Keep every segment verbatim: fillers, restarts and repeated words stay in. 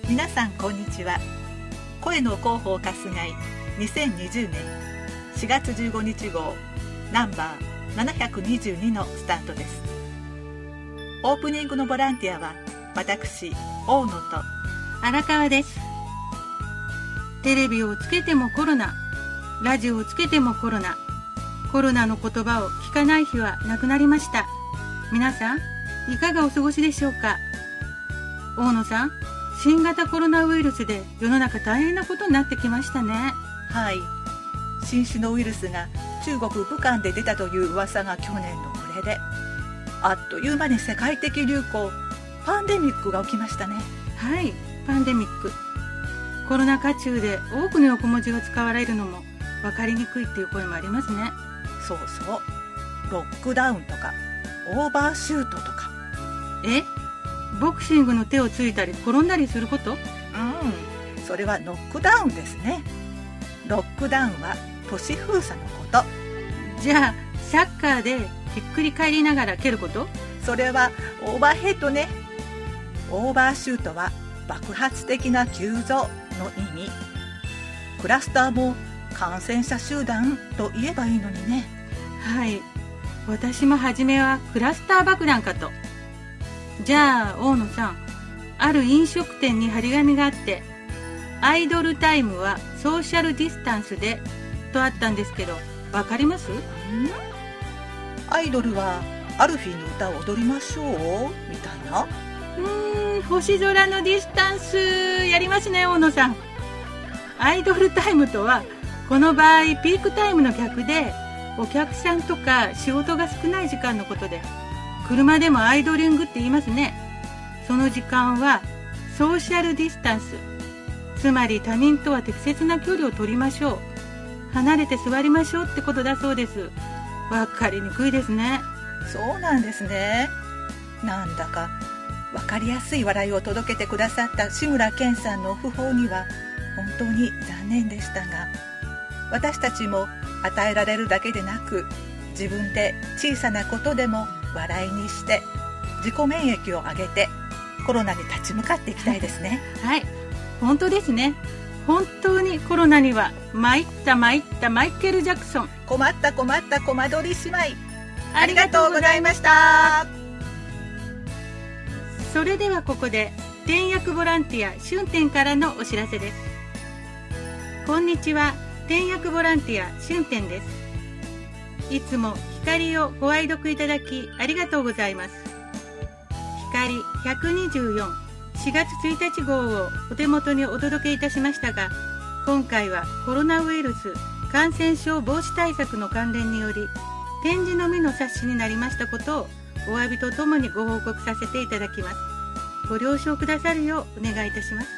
皆さんこんにちは。声の広報かすがいにせんにじゅうねんしがつじゅうごにち号ナンバーななひゃくにじゅうにのスタートです。オープニングのボランティアは私大野と荒川です。テレビをつけてもコロナ、ラジオをつけてもコロナ、コロナの言葉を聞かない日はなくなりました。皆さんいかがお過ごしでしょうか。大野さん、新型コロナウイルスで世の中大変なことになってきましたね。 はい、新種のウイルスが中国武漢で出たという噂が去年の暮れで、あっという間に世界的流行パンデミックが起きましたね。 はい、パンデミック。コロナ禍中で多くの横文字が使われるのも分かりにくいっていう声もありますね。 そうそう、ロックダウンとかオーバーシュートとか。 えボクシングの手をついたり転んだりすること？ うん、それはノックダウンですね。ロックダウンは都市封鎖のこと。 じゃあサッカーでひっくり返りながら蹴ること？ それはオーバーヘッドね。オーバーシュートは爆発的な急増の意味。クラスターも感染者集団と言えばいいのにね。 はい、私も初めはクラスター爆弾かと。じゃあ大野さん、ある飲食店に張り紙があって、アイドルタイムはソーシャルディスタンスでとあったんですけど、わかります？んアイドルはアルフィーの歌を踊りましょうみたいな。 うーん、星空のディスタンスやりますね大野さん。アイドルタイムとはこの場合ピークタイムの逆で、お客さんとか仕事が少ない時間のことで、車でもアイドリングって言いますね。その時間はソーシャルディスタンス、つまり他人とは適切な距離を取りましょう、離れて座りましょうってことだそうです。わかりにくいですね。 そうなんですね。なんだかわかりやすい笑いを届けてくださった志村けんさんの訃報には本当に残念でしたが、私たちも与えられるだけでなく、自分で小さなことでも笑いにして自己免疫を上げてコロナに立ち向かっていきたいですね。 はい、本当ですね。本当にコロナには参った参ったマイケル・ジャクソン。 困った困ったコマ撮り姉妹、ありがとうございました。 それではここで転訳ボランティア春天からのお知らせです。こんにちは、転訳ボランティア春天です。いつも光をご愛読いただきありがとうございます。光ひゃくにじゅうよん、しがつついたち号をお手元にお届けいたしましたが、今回はコロナウイルス感染症防止対策の関連により点字のみの冊子になりましたことをお詫びとともにご報告させていただきます。ご了承くださるようお願いいたします。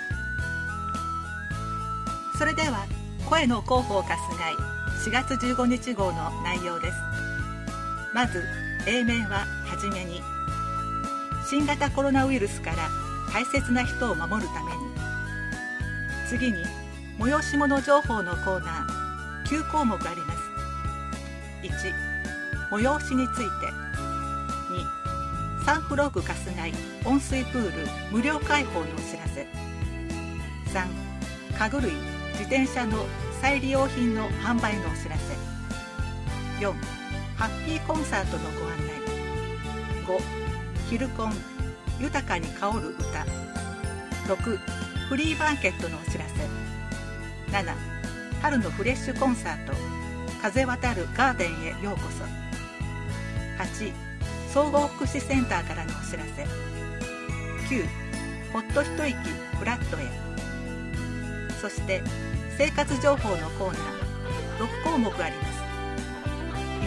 それでは声の広報かすがいしがつじゅうごにち号の内容です。まず A 面ははじめに、新型コロナウイルスから大切な人を守るために。次に催し物情報のコーナーきゅうこうもくあります。いち、催しについて。に、サンフロッグ春日井温水プール無料開放のお知らせ。さん、家具類自転車の再利用品の販売のお知らせ。よん、ハッピーコンサートのご案内。ご、ヒルコン豊かに香る歌。ろく、フリーマーケットのお知らせ。なな、春のフレッシュコンサート風渡るガーデンへようこそ。はち、総合福祉センターからのお知らせ。きゅう、ほっと一息フラットへ。そして生活情報のコーナーろくこうもくあります。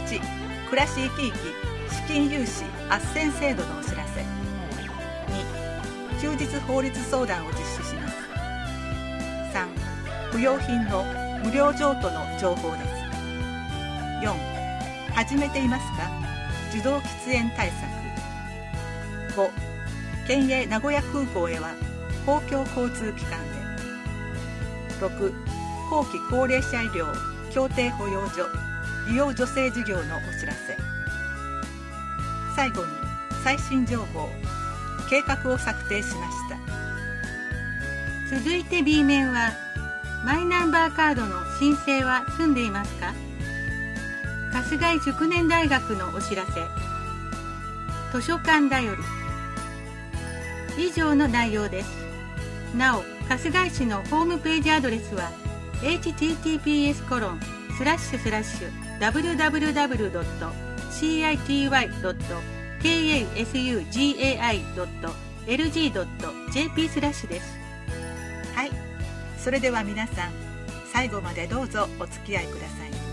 いち、暮らし生き生き資金融資斡旋制度のお知らせ。に、休日法律相談を実施します。さん、不用品の無料譲渡の情報です。よん、始めていますか受動喫煙対策。ご、県営名古屋空港へは公共交通機関で。ろく、後期高齢者医療協定保養所利用助成事業のお知らせ。最後に最新情報計画を策定しました。 続いて B 面は、マイナンバーカードの申請は済んでいますか？春日井塾年大学のお知らせ、図書館だより。以上の内容です。なお、春日井市のホームページアドレスは エイチティーティーピーエスコロンスラッシュスラッシュダブリューダブリューダブリュードットシーアイティーワイドットケーエーエスユージーエーアイドットエルジードットジェーピー スラッシュです。 はい、それでは皆さん、最後までどうぞお付き合いください。